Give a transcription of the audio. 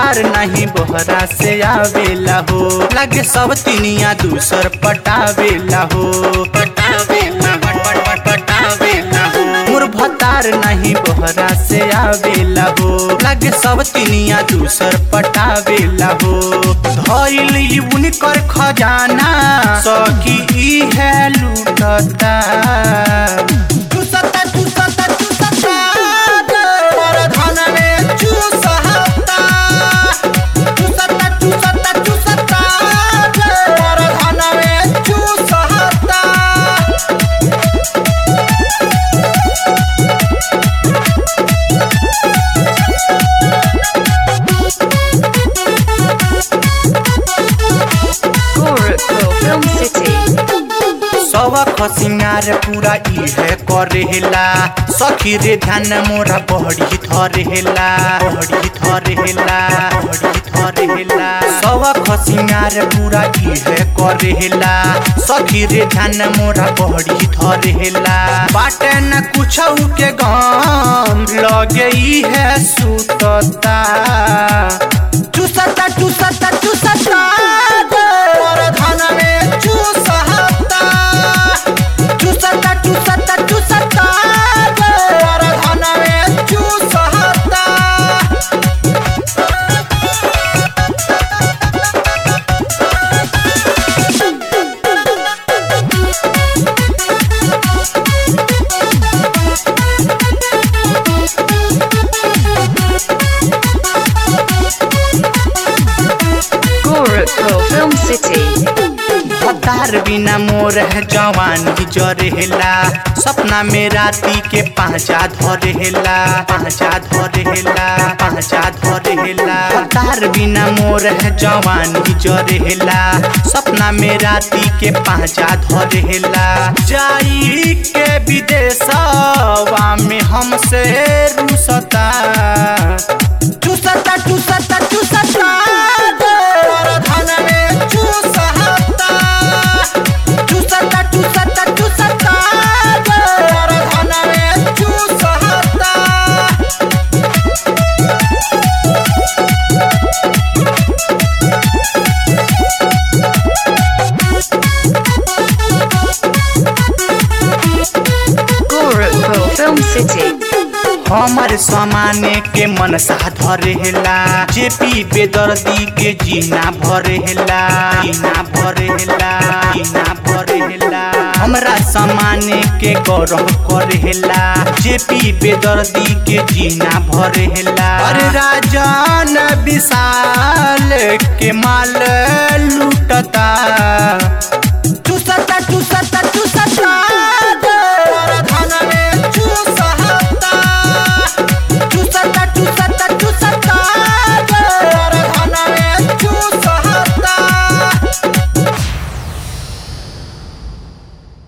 भतार नहीं बोहरा से आवेला हो, लगे सब तिनिया दूसर पटावेला हो। मोर भतार नहीं बोहरा से आवेला हो, लगे सब तिनिया दूसर पटावेला हो। धइल उनकर खजाना सखी ई है लूटता। सबक सिंगार पूरा इहे करेला सखी रे ध्यान मोरा बहड़ी धरेला। सबक सिंगार पूरा इहे करेला सखी रे ध्यान मोरा बहड़ी धरेला। बाटे न कुछ के गम लगे इहे सुतता। चुसता चुसता चुसता भतार बिना मोर है जवानी जरेला, सपना में राती के पांचा धरेला। भतार बिना मोर है जवानी जरेला, सपना में राती के पांचा धरेला। जाई के विदेशवा में हमसे रुसता। चुसता चुसता चुसता हमार समाने के मन सा धरेला, जेपी बेदर्दी के जीना भरेला। हमरा समाने के गौरव करेला, जेपी बेदर्दी के जीना भरेला। अरे राजन विशाल के माल